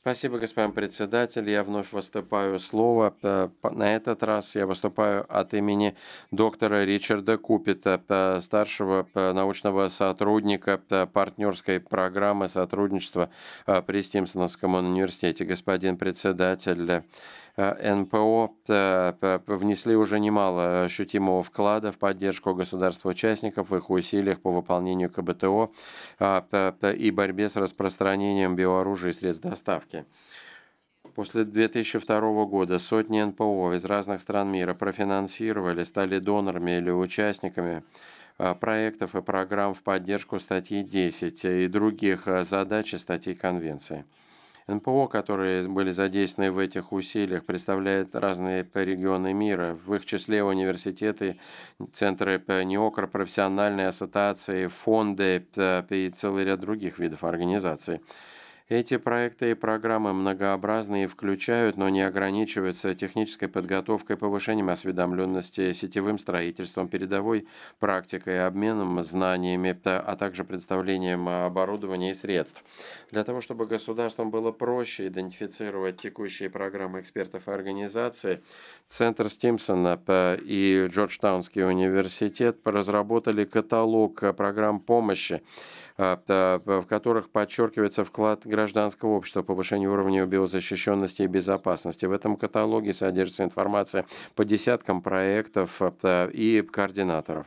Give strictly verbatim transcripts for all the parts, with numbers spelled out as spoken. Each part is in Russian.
Спасибо, господин председатель. Я вновь выступаю слово. П- п- На этот раз я выступаю от имени доктора Ричарда Купита, п- старшего п- научного сотрудника п- партнерской программы сотрудничества э, при Стимсоновском университете. Господин председатель, э, эн пэ о п- п- внесли уже немало ощутимого вклада в поддержку государств-участников в их усилиях по выполнению ка бэ тэ о а, п- п- и борьбе с распространением биооружия и средств доставки. После две тысячи второго года сотни эн пэ о из разных стран мира профинансировали, стали донорами или участниками а, проектов и программ в поддержку статьи десять и других а, задач и статей Конвенции. эн пэ о, которые были задействованы в этих усилиях, представляют разные п- регионы мира, в их числе университеты, центры п- неокр, профессиональные ассоциации, фонды п- и целый ряд других видов организаций. Эти проекты и программы многообразны и включают, но не ограничиваются технической подготовкой, повышением осведомленности, сетевым строительством, передовой практикой, обменом знаниями, та- а также представлением оборудования и средств. Для того, чтобы государствам было проще идентифицировать текущие программы экспертов и организаций, Центр Стимсона п- и Джорджтаунский университет разработали каталог э, программ помощи, а, та- в которых подчеркивается вклад гражданского общества в повышение уровня биозащищенности и безопасности. В этом каталоге содержится информация по десяткам проектов а, та- и координаторов.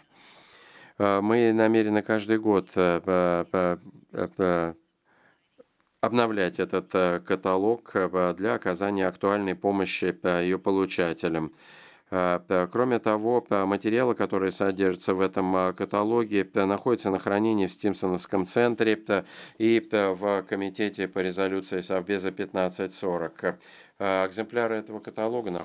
А, Мы намерены каждый год э, п- п- э, п- обновлять этот э, каталог э, для оказания актуальной помощи э, ее получателям. А, п- Кроме того, п- материалы, которые содержатся в этом а, каталоге, п- находятся на хранении в Стимсоновском центре п- и п- в Комитете по резолюции Совбеза пятнадцать сорок. А, Экземпляры этого каталога